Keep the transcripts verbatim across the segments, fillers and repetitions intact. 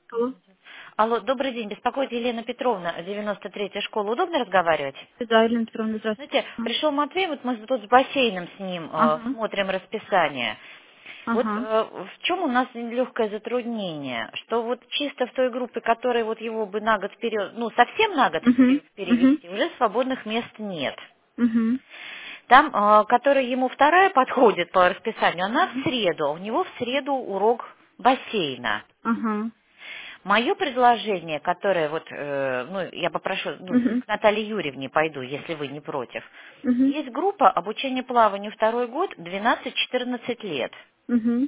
Алло. Алло, добрый день. Беспокоит Елена Петровна, девяносто третья школа. Удобно разговаривать? Да, Елена Петровна, здравствуйте. Знаете, пришел Матвей, вот мы тут с бассейном с ним э, Ага, смотрим расписание. Вот ага, э, в чем у нас легкое затруднение, что вот чисто в той группе, которая вот его бы на год вперед, ну совсем на год угу, вперед угу, перевести, уже свободных мест нет. угу, Там, э, которая ему вторая подходит по расписанию, она в среду, а у него в среду урок бассейна. ага, Мое предложение, которое вот, э, ну, я попрошу, ну, угу, к Наталье Юрьевне пойду, если вы не против. угу, Есть группа обучения плаванию второй год, двенадцать-четырнадцать лет. угу,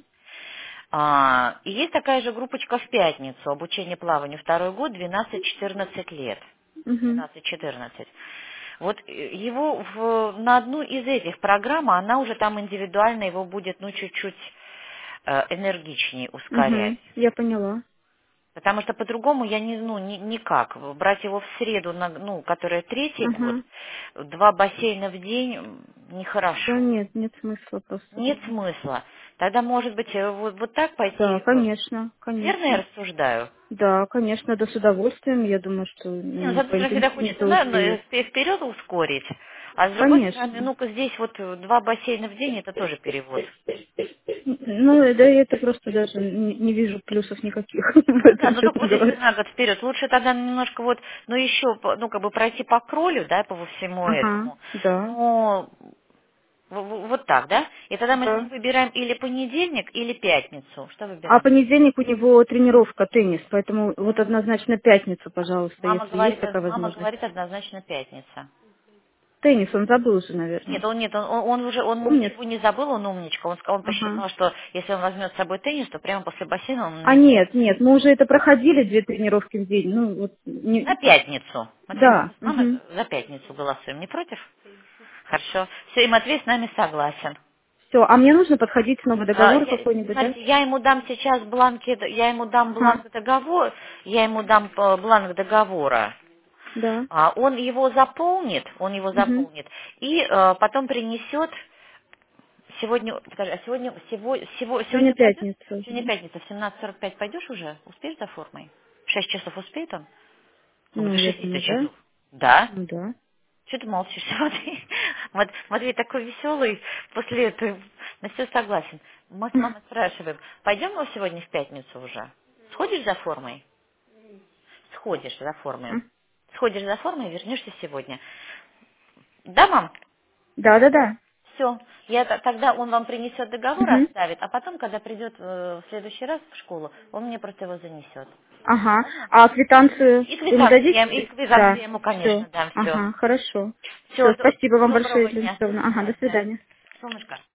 А, и есть такая же группочка в пятницу, обучение плаванию второй год, двенадцать-четырнадцать лет. угу, двенадцать-четырнадцать. Вот э, его в- на одну из этих программ, она уже там индивидуально его будет, ну, чуть-чуть э, энергичнее ускорять. угу. Я поняла. Потому что по-другому я не, ну, ни- никак. Брать его в среду, на, ну, которая третий год, Ага. два бассейна в день м, Да нехорошо. нет, нет смысла просто. Нет смысла. Тогда, может быть, э, вот, вот так Да, пойти. э, конечно, Верно я конечно. рассуждаю? Да, конечно, да, с удовольствием. Я думаю, что Не, ну, с м, одной стороны, всегда поинтенсивнее хочется это на, на- успеет. впе- вперед ускорить, а с другой стороны, Конечно. ну-ка здесь вот э, два бассейна в день, это тоже перевод. Ну, да, я это просто даже не, не вижу плюсов никаких в Ну да, этом, ну только честно вот если говоря. на год вперед, лучше тогда немножко вот, ну еще, по- ну как бы пройти по кролю, да, по всему Ага, этому. да, Но в- в- вот так, да? И тогда мы с да. ним выбираем или понедельник, или пятницу. Что А выбираем? понедельник у него тренировка, теннис, поэтому вот однозначно пятницу, пожалуйста, Мама если есть говорит, такая мама возможность. говорит однозначно пятница. Теннис он забыл уже, Нет, наверное. он нет, он, он- он уже он Помнит? ничего не забыл, он умничка. Он сказал, он Ага. посчитал, что если он возьмет с собой теннис, то прямо после бассейна он А на, нет, нет, мы уже это проходили, две тренировки в день. Ну, вот, не... на пятницу. Матвей, мы Да. с мамой Угу. за пятницу голосуем, не против? Хорошо. Все, и Матвей с нами согласен. Все, а мне нужно подходить с новый А, договор я- какой-нибудь, да? Смотрите, я ему дам сейчас бланки, я ему дам Ага. бланк договора, я ему дам э, бланк договора. Да. А, Он его заполнит, он его Угу. заполнит, и э, потом принесет сегодня, подожди, а сегодня, сего- сего- Сегодня сегодня пойдет? пятница. Сегодня пятница, в семнадцать сорок пять пойдешь уже? Успеешь за формой? В шесть часов успеет он? Ну, Ну, до я шести-то думаю, да. часов. Да? Ну, да. Что ты молчишь, Матвей? Мат- Матвей такой веселый, после этого на все согласен. Мы с мамой спрашиваем, пойдем мы сегодня в пятницу уже? Сходишь за формой? Сходишь за формой. Сходишь за формой и вернешься сегодня. Да, мам? Да, да, да. Все. Я т- тогда он вам принесет договор, Угу. оставит, а потом, когда придет э, в следующий раз в школу, он мне просто его занесет. Ага. Ладно? А квитанцию И вы мне квитанцию я, ему- и дадите? квитанцию Да. я ему, Все. конечно, дам. Все. Ага, хорошо. Все, Все, спасибо вам большое, доброго Елена дня. Петровна. Ага, до Да, свидания. солнышко.